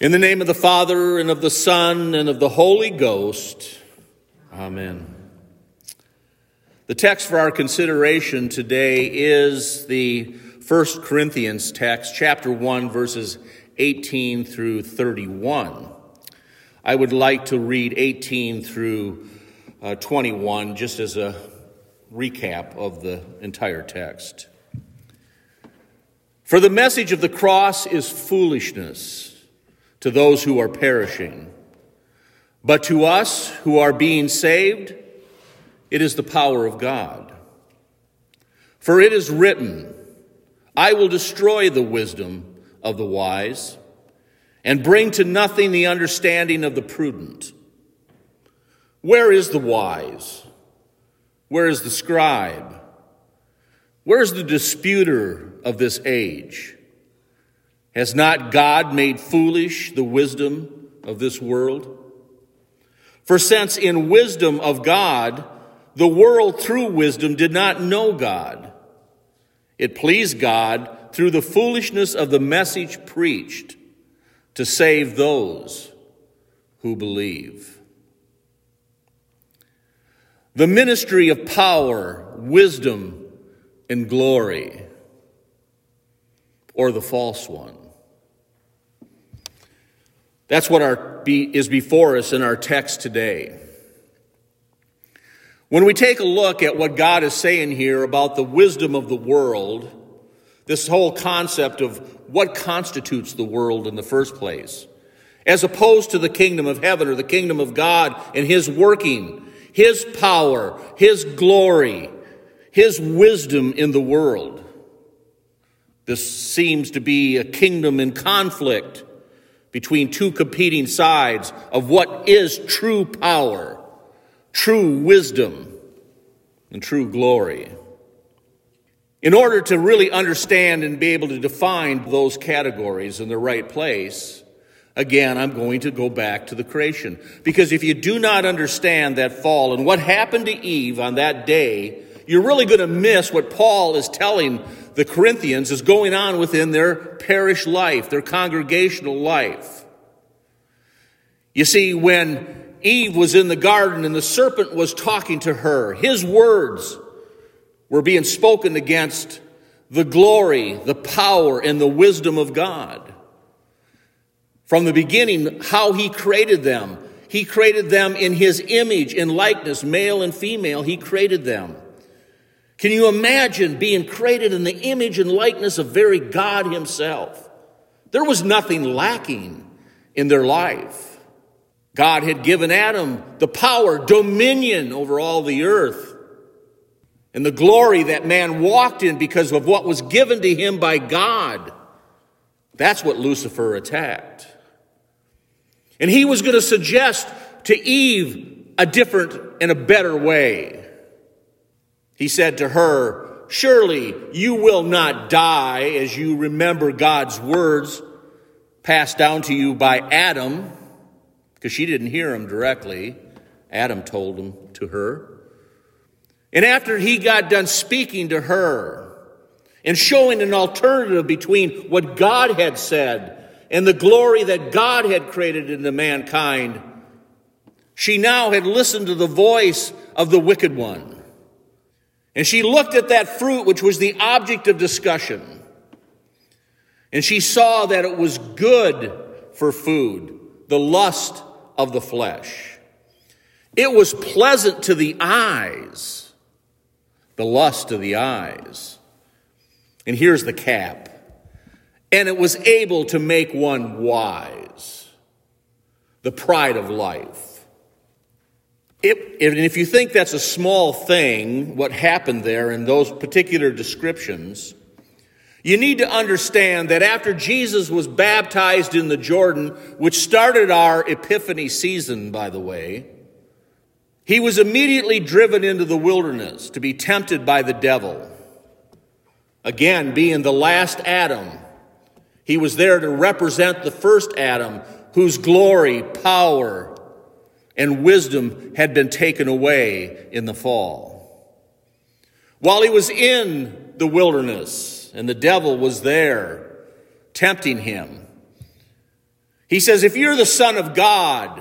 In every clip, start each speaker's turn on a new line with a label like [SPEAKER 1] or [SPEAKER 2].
[SPEAKER 1] In the name of the Father, and of the Son, and of the Holy Ghost. Amen. The text for our consideration today is the 1 Corinthians text, chapter 1, verses 18 through 31. I would like to read 18 through 21 just as a recap of the entire text. For the message of the cross is foolishness to those who are perishing, but to us who are being saved, it is the power of God. For it is written, I will destroy the wisdom of the wise and bring to nothing the understanding of the prudent. Where is the wise? Where is the scribe? Where is the disputer of this age? Has not God made foolish the wisdom of this world? For since in wisdom of God, the world through wisdom did not know God, it pleased God through the foolishness of the message preached to save those who believe. The ministry of power, wisdom, and glory, or the false one. That's what is before us in our text today. When we take a look at what God is saying here about the wisdom of the world, this whole concept of what constitutes the world in the first place, as opposed to the kingdom of heaven or the kingdom of God and his working, his power, his glory, his wisdom in the world. This seems to be a kingdom in conflict between two competing sides of what is true power, true wisdom, and true glory. In order to really understand and be able to define those categories in the right place, again, I'm going to go back to the creation. Because if you do not understand that fall and what happened to Eve on that day, you're really going to miss what Paul is telling the Corinthians is going on within their parish life, their congregational life. You see, when Eve was in the garden and the serpent was talking to her, his words were being spoken against the glory, the power, and the wisdom of God. From the beginning, how he created them. He created them in his image and likeness, male and female, he created them. Can you imagine being created in the image and likeness of very God himself? There was nothing lacking in their life. God had given Adam the power, dominion over all the earth, and the glory that man walked in because of what was given to him by God. That's what Lucifer attacked. And he was going to suggest to Eve a different and a better way. He said to her, surely you will not die as you remember God's words passed down to you by Adam, because she didn't hear him directly. Adam told him to her. And after he got done speaking to her and showing an alternative between what God had said and the glory that God had created into mankind, she now had listened to the voice of the wicked one. And she looked at that fruit, which was the object of discussion. And she saw that it was good for food, the lust of the flesh. It was pleasant to the eyes, the lust of the eyes. And here's the cap. And it was able to make one wise, the pride of life. If you think that's a small thing, what happened there in those particular descriptions, you need to understand that after Jesus was baptized in the Jordan, which started our Epiphany season, by the way, he was immediately driven into the wilderness to be tempted by the devil. Again, being the last Adam, he was there to represent the first Adam, whose glory, power, and wisdom had been taken away in the fall. While he was in the wilderness and the devil was there tempting him, He says, if you're the Son of God,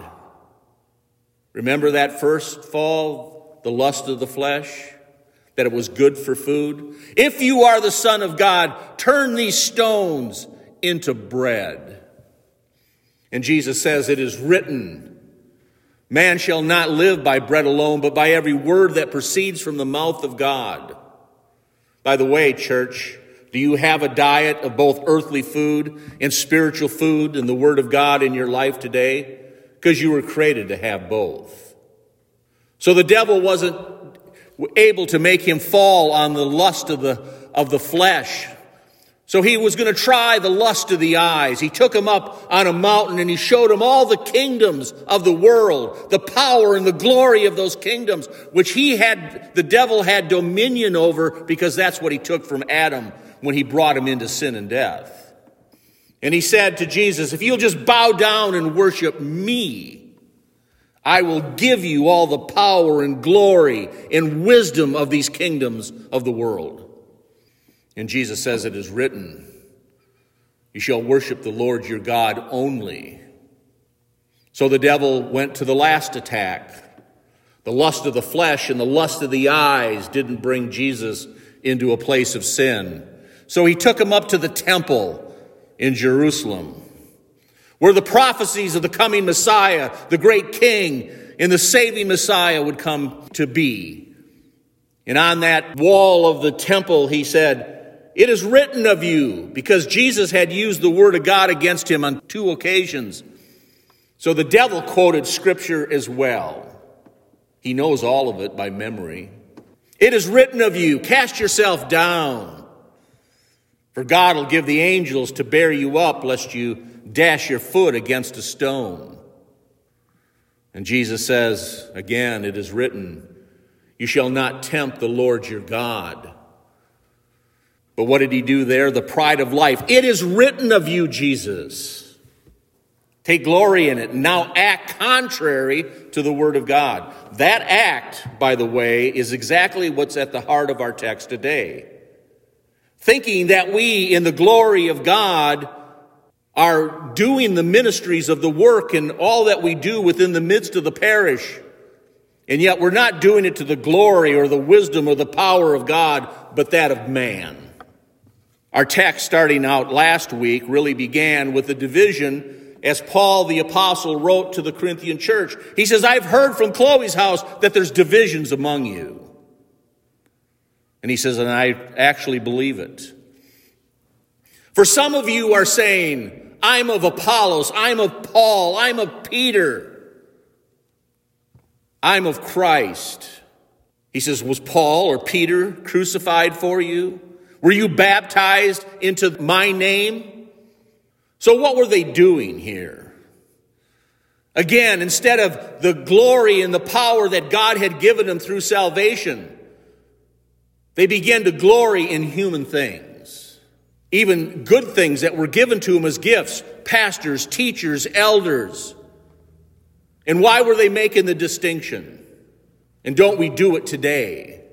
[SPEAKER 1] remember that first fall, the lust of the flesh, that it was good for food? If you are the Son of God, turn these stones into bread. And Jesus says, it is written, man shall not live by bread alone, but by every word that proceeds from the mouth of God. By the way, church, do you have a diet of both earthly food and spiritual food and the Word of God in your life today? Because you were created to have both. So the devil wasn't able to make him fall on the lust of the flesh. So he was going to try the lust of the eyes. He took him up on a mountain and he showed him all the kingdoms of the world, the power and the glory of those kingdoms, which the devil had dominion over, because that's what he took from Adam when he brought him into sin and death. And he said to Jesus, if you'll just bow down and worship me, I will give you all the power and glory and wisdom of these kingdoms of the world. And Jesus says, it is written, you shall worship the Lord your God only. So the devil went to the last attack. The lust of the flesh and the lust of the eyes didn't bring Jesus into a place of sin. So he took him up to the temple in Jerusalem, where the prophecies of the coming Messiah, the great King, and the saving Messiah would come to be. And on that wall of the temple, he said, it is written of you, because Jesus had used the word of God against him on 2 occasions. So the devil quoted scripture as well. He knows all of it by memory. It is written of you, cast yourself down, for God will give the angels to bear you up, lest you dash your foot against a stone. And Jesus says, again, it is written, you shall not tempt the Lord your God. But what did he do there? The pride of life. It is written of you, Jesus. Take glory in it. Now act contrary to the word of God. That act, by the way, is exactly what's at the heart of our text today. Thinking that we, in the glory of God, are doing the ministries of the work and all that we do within the midst of the parish. And yet we're not doing it to the glory or the wisdom or the power of God, but that of man. Our text starting out last week really began with the division as Paul the apostle wrote to the Corinthian church. He says, I've heard from Chloe's house that there's divisions among you. And he says, and I actually believe it. For some of you are saying, I'm of Apollos, I'm of Paul, I'm of Peter, I'm of Christ. He says, was Paul or Peter crucified for you? Were you baptized into my name? So what were they doing here? Again, instead of the glory and the power that God had given them through salvation, they began to glory in human things, even good things that were given to them as gifts, pastors, teachers, elders. And why were they making the distinction? And don't we do it today?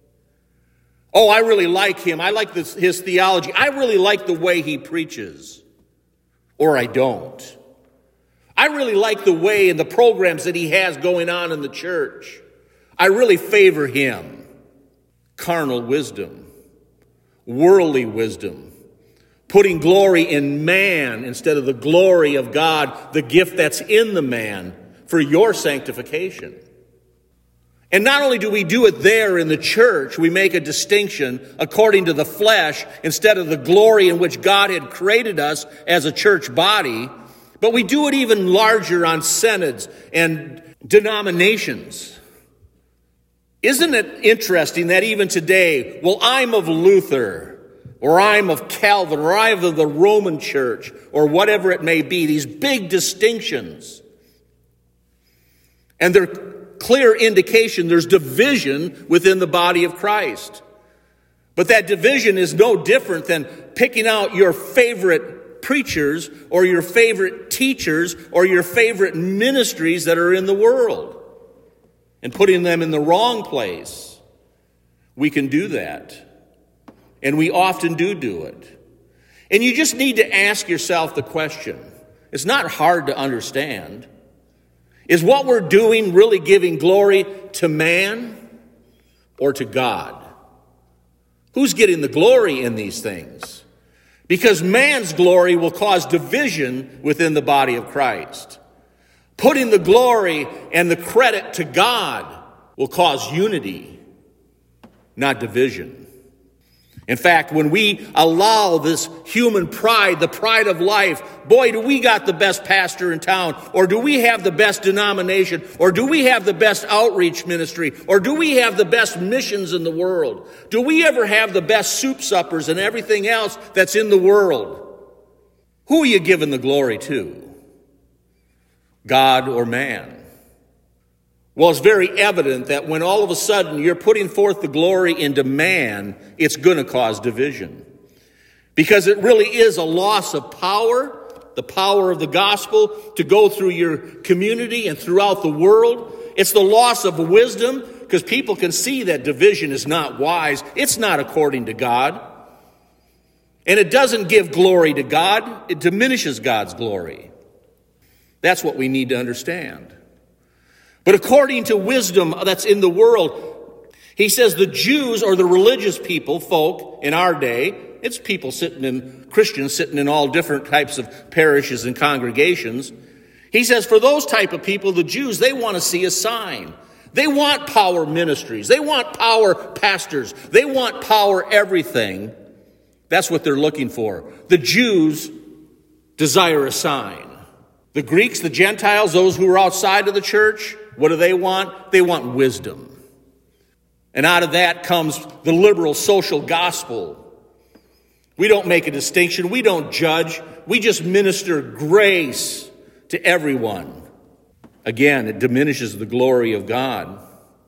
[SPEAKER 1] Oh, I really like him. I like his theology. I really like the way he preaches. Or I don't. I really like the way and the programs that he has going on in the church. I really favor him. Carnal wisdom, worldly wisdom, putting glory in man instead of the glory of God, the gift that's in the man for your sanctification. And not only do we do it there in the church, we make a distinction according to the flesh instead of the glory in which God had created us as a church body, but we do it even larger on synods and denominations. Isn't it interesting that even today, well, I'm of Luther, or I'm of Calvin, or I'm of the Roman Church, or whatever it may be, these big distinctions. And they're clear indication there's division within the body of Christ. But that division is no different than picking out your favorite preachers, or your favorite teachers, or your favorite ministries that are in the world, and putting them in the wrong place. We can do that. And we often do it. And you just need to ask yourself the question, It's not hard to understand. Is what we're doing really giving glory to man or to God? Who's getting the glory in these things? Because man's glory will cause division within the body of Christ. Putting the glory and the credit to God will cause unity, not division. In fact, when we allow this human pride, the pride of life, boy, do we got the best pastor in town, or do we have the best denomination, or do we have the best outreach ministry, or do we have the best missions in the world? Do we ever have the best soup suppers and everything else that's in the world? Who are you giving the glory to? God or man? Well, it's very evident that when all of a sudden you're putting forth the glory into man, it's going to cause division. Because it really is a loss of power, the power of the gospel to go through your community and throughout the world. It's the loss of wisdom, because people can see that division is not wise. It's not according to God. And it doesn't give glory to God. It diminishes God's glory. That's what we need to understand. But according to wisdom that's in the world, he says the Jews, or the religious people, folk in our day, it's people Christians sitting in all different types of parishes and congregations. He says for those type of people, the Jews, they want to see a sign. They want power ministries. They want power pastors. They want power everything. That's what they're looking for. The Jews desire a sign. The Greeks, the Gentiles, those who are outside of the church, what do they want? They want wisdom. And out of that comes the liberal social gospel. We don't make a distinction. We don't judge. We just minister grace to everyone. Again, it diminishes the glory of God.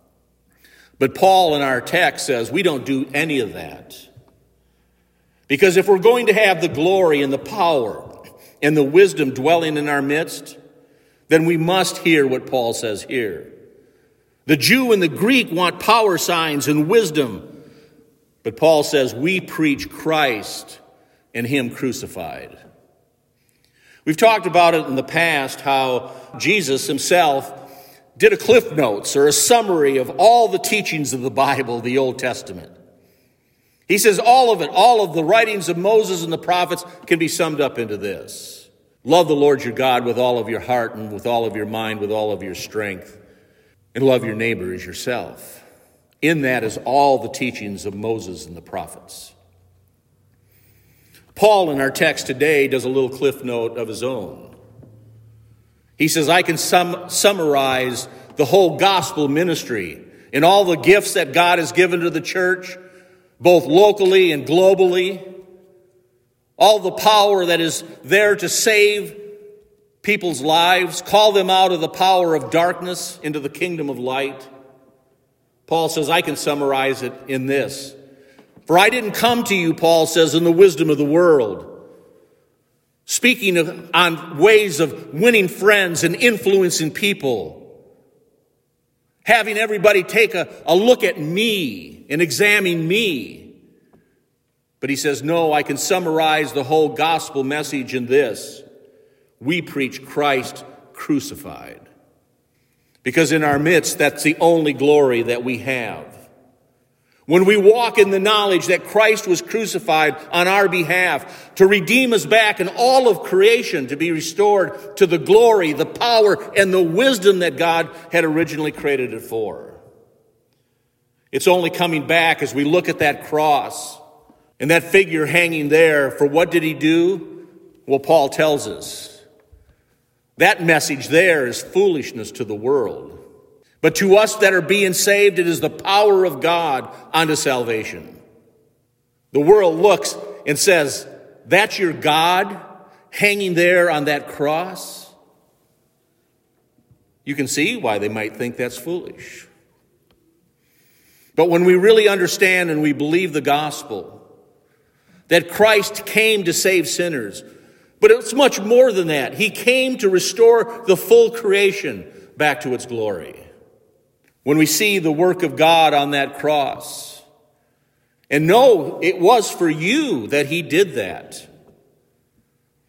[SPEAKER 1] But Paul in our text says we don't do any of that. Because if we're going to have the glory and the power and the wisdom dwelling in our midst, then we must hear what Paul says here. The Jew and the Greek want power signs and wisdom. But Paul says we preach Christ and him crucified. We've talked about it in the past, how Jesus himself did a Cliff Notes or a summary of all the teachings of the Bible, the Old Testament. He says all of it, all of the writings of Moses and the prophets can be summed up into this. Love the Lord your God with all of your heart and with all of your mind, with all of your strength, and love your neighbor as yourself. In that is all the teachings of Moses and the prophets. Paul in our text today does a little cliff note of his own. He says, I can summarize the whole gospel ministry and all the gifts that God has given to the church, both locally and globally. All the power that is there to save people's lives, call them out of the power of darkness into the kingdom of light. Paul says, I can summarize it in this. For I didn't come to you, Paul says, in the wisdom of the world, speaking on ways of winning friends and influencing people, having everybody take a look at me and examine me. But he says, no, I can summarize the whole gospel message in this. We preach Christ crucified. Because in our midst, that's the only glory that we have. When we walk in the knowledge that Christ was crucified on our behalf to redeem us back in all of creation, to be restored to the glory, the power, and the wisdom that God had originally created it for. It's only coming back as we look at that cross and that figure hanging there. For what did he do? Well, Paul tells us. That message there is foolishness to the world. But to us that are being saved, it is the power of God unto salvation. The world looks and says, that's your God hanging there on that cross? You can see why they might think that's foolish. But when we really understand and we believe the gospel, that Christ came to save sinners, but it's much more than that. He came to restore the full creation back to its glory. When we see the work of God on that cross, and know it was for you that he did that.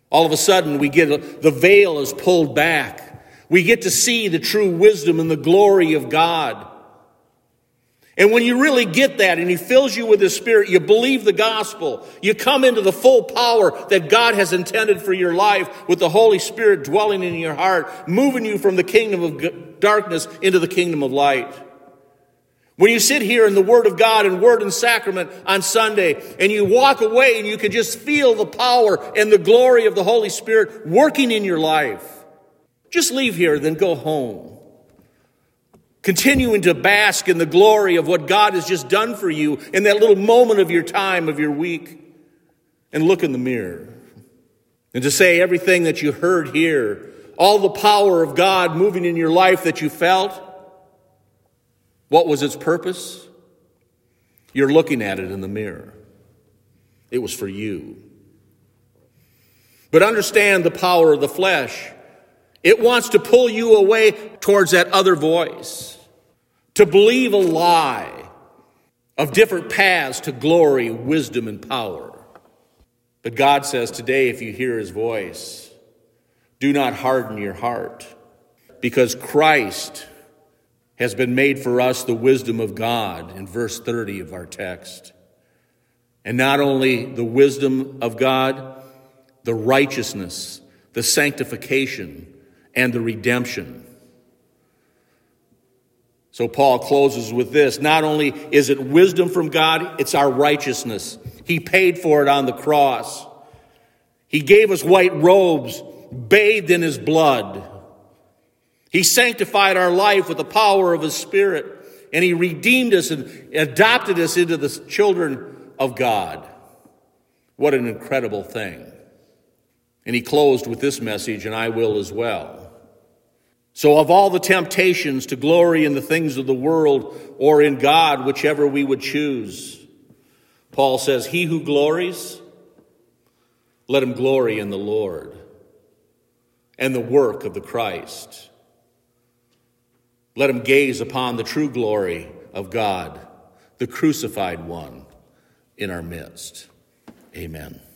[SPEAKER 1] All of a sudden, the veil is pulled back. We get to see the true wisdom and the glory of God. And when you really get that and He fills you with His Spirit, you believe the gospel. You come into the full power that God has intended for your life with the Holy Spirit dwelling in your heart, moving you from the kingdom of darkness into the kingdom of light. When you sit here in the Word of God and Word and Sacrament on Sunday and you walk away and you can just feel the power and the glory of the Holy Spirit working in your life, just leave here, then go home. Continuing to bask in the glory of what God has just done for you in that little moment of your time, of your week, and look in the mirror. And to say everything that you heard here, all the power of God moving in your life that you felt, what was its purpose? You're looking at it in the mirror. It was for you. But understand the power of the flesh. It wants to pull you away towards that other voice, to believe a lie of different paths to glory, wisdom, and power. But God says today, if you hear His voice, do not harden your heart, because Christ has been made for us the wisdom of God in verse 30 of our text. And not only the wisdom of God, the righteousness, the sanctification, and the redemption. So Paul closes with this. Not only is it wisdom from God, it's our righteousness. He paid for it on the cross. He gave us white robes, bathed in His blood. He sanctified our life with the power of His Spirit, and He redeemed us and adopted us into the children of God. What an incredible thing. And he closed with this message, and I will as well. So of all the temptations to glory in the things of the world or in God, whichever we would choose, Paul says, he who glories, let him glory in the Lord and the work of the Christ. Let him gaze upon the true glory of God, the crucified one in our midst. Amen.